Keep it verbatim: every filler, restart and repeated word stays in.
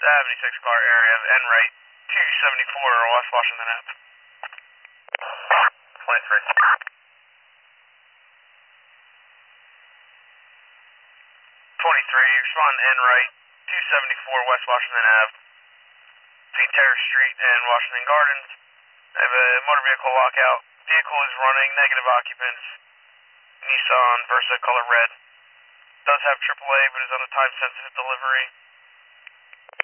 seventy-six car area of N right, two seventy-four West Washington Avenue. twenty-three. twenty-three, respond N right, two seventy-four West Washington Avenue, between Terrace Street and Washington Gardens. I have a motor vehicle lockout. Vehicle is running, negative occupants. Nissan Versa, color red. Does have triple A, but is on a time-sensitive delivery.